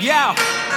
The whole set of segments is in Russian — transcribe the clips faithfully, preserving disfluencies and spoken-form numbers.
Yeah.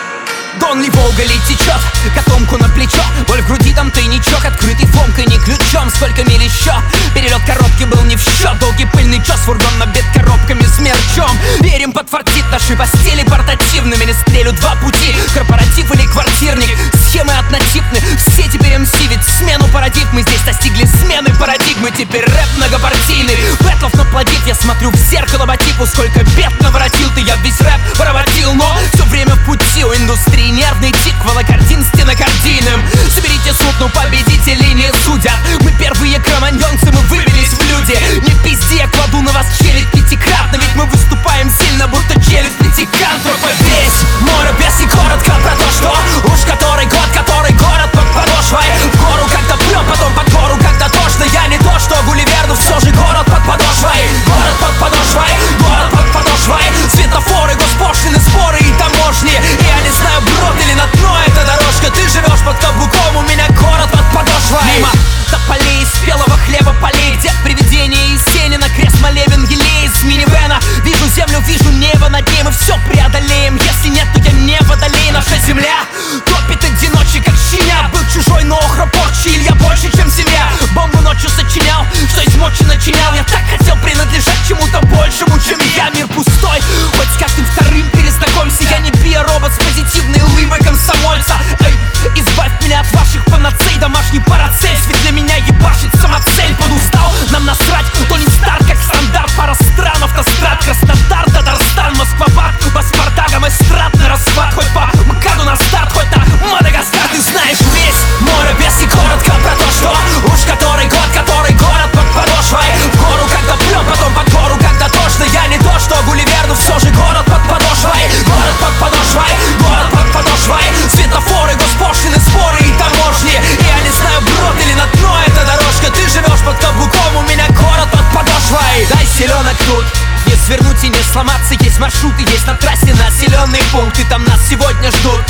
Дон ли Волга ли течет, котомку на плечо, боль в груди, там тайничок, открытый фомкой, не ключом. Сколько миль еще? Перелет коробки был не в счет. Долгий пыльный час, фургон набит коробками с мерчом. Верим, подфартит наши постели портативными. Не стрелю два пути, корпоратив или квартирник. Схемы однотипны, все теперь эм си. Ведь смену парадигмы здесь достигли смены парадигмы. Теперь рэп многопартийный, бэтлов наплодит. Я смотрю в зеркало по типу, сколько бед наворотил ты. Я весь рэп проводил, но все время в пути у индустрии. Нервный тик, волокордин стенокардийным. Соберите суд, но победителей не судят. Мы первые кроманьонцы, мы выбились в люди. Не пизди, я кладу на вас челюсть пятикратно. Ведь мы выступаем сильно, будто челюсть пятикантропа. Весь море без и коротко про то, что уж который год, который город под подошвой. В гору когда прет, потом под гору когда тошно. Я не то, что Гулливер, но все же город под подошвой. Город под подошвой, город под подошвой. Светофоры, госпошлины, споры и таможни. И я не знаю, брод или на дно эта дорожка. Ты живешь под каблуком, у меня город под подошвой. Мимо тополей, спелого хлеба полей. Дед привидение из Сенина, крест молебен елей из минивэна. Вижу землю, вижу небо над ней. Мы все преодолеем, если нет, то я не водолей. Наша земля топит одиночек, как щеня. Был чужой, но охра порчи, Илья больше, чем семья. Бомбу ночью сочинял, что из мочи начинял. Я так хотел принадлежать чему-то большему, чем я. Мир пустой, хоть с каждым вторым перезнакомься. Я не биоробот с позитивной улыбой комсомольца. Эй, избавь меня от ваших панацей. Домашний парацель, ведь для меня ебашит самоцель. Подустал, нам насрать, то не старт, как стандарт. Пара стран, автострад, Краснодар, Татарстан, Москва-Бак, Паспартагом эстрадный расхват. Хоть по МКАДу на старт, хоть на Мадагаскар. Ты знаешь весь море без и коротко про то, что уж который год, который город под подошвой. В гору когда прет, потом под гору когда тошно. Я не то, что Гулливер, но все же город под подошвой. Город под подошвой, город под подошвой. Светофоры, госпошлины, споры и таможни. И я не знаю, брод или на дно эта дорожка. Ты живешь под каблуком, у меня город под подошвой. Дай селенок тут, не свернуть и не сломаться. Есть маршруты, есть на трассе населенный пункт. И там нас сегодня ждут.